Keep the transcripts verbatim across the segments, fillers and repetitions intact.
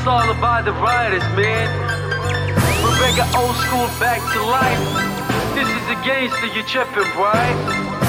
all about the riders, man. We bring our old school back to life. This is a gangster, you tripping, right?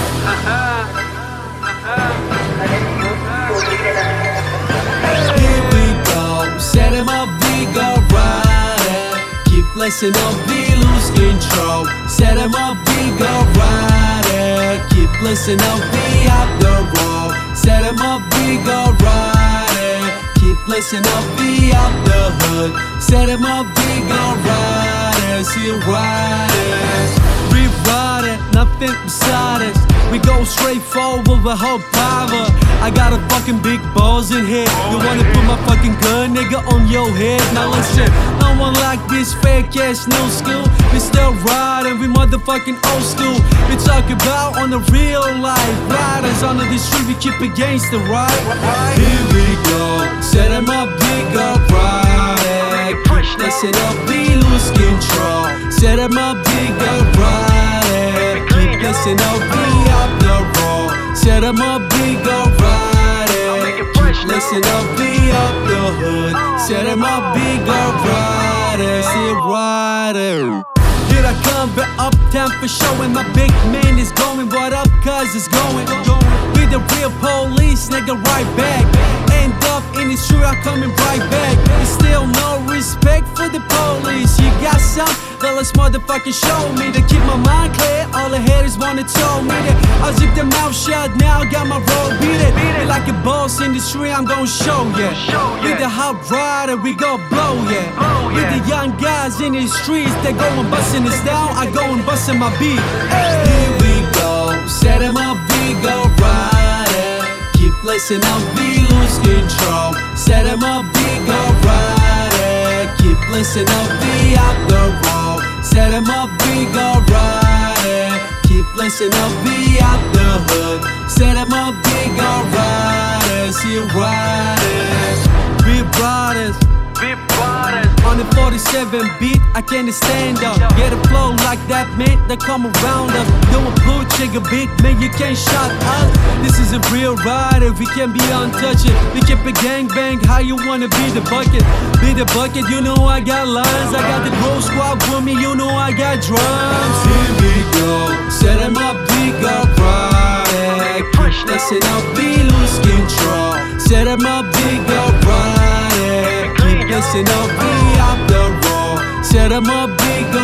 Here we go, set him up, we go riding. Keep blessing up, we lose control. Set him up, we go riding. Keep blessing up, we up the road. Set him up, we go riding. Keep blessing up, we up the hood. Set him up, we go riding. See riding, we riding, nothing beside us. We go straight forward with whole power. I got a fucking big balls in here. You wanna put my fucking gun, nigga, on your head? Now listen, no one like this fake ass new school. We still riding, we motherfucking old school. We talk about on the real life riders under the street, we keep against the right. Here we go, set him up, we go riding. Keep listen up, we lose control. Set him up, we go riding. Keep listen up, we up the road. Set him up, we go riding. Keep listen up, we up the hood. Set him up, we go riding. See riding. Here I come, back uptown for showing. My big man is going, what up, cuz it's going. Be the real police, nigga, right back. End up in the street, I'm coming right back. There's still no respect for the police. You got some, then let's motherfucking show me. To keep my mind clear, all the haters wanna tell me that I'll zip their mouth shut, now I got my road beat it. Be like a boss in the street, I'm gon' show ya. We the hot rider, we gon' blow ya. We the young guys in the streets, they goin' bustin' us down, I go and bustin' my beat. Here we go, set him up, we go riding. Keep blessing up, we lose control. Set him up, we go riding. Keep blessing up, we up the road. Set him up, we go riding. Keep blessing up, we up the hood. Set him up, we go riding. See you riding. We riders, We riders. on the forty-seven beat, I can't stand up. Get a flow like that, man, they come around us. Don't pull trigger beat, man, you can't shut us. This is a real rider, we can't be untouched. We keep a gangbang, how you wanna be the bucket? Be the bucket, you know I got lines. I got the Grove Squad with me, you know I got drums. Here we go, set him up, we go riding. Keep listen up, we lose control. Set him up, we go riding. Keep listen up, we up the road. Set him up, we go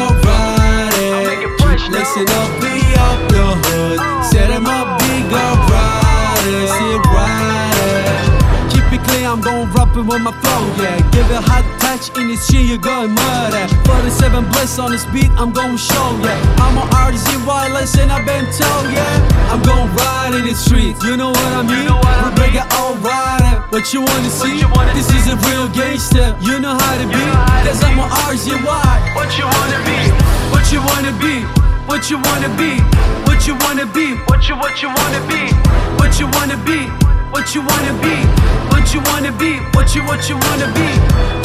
riding. Keep listen up, we up the hood. Set him up, we go riding. See riding. Keep it clear, I'm gon' rapping with my flow, yeah. Give it a hot touch in this shit, you're going murder. forty-seven bliss on this beat, I'm gon' show, yeah. I'm an artist, you wireless, and I've been told, yeah. I'm gon' ride in the streets, you know what I mean? We break it all riding. What you wanna see? This is a real gangster, you know how to be. Cause I'm an artist, you why? What you wanna be? What you wanna be? What you wanna be? What you wanna be? What you what you wanna be? What you wanna be? What you wanna be? What you wanna be? What you what you wanna be?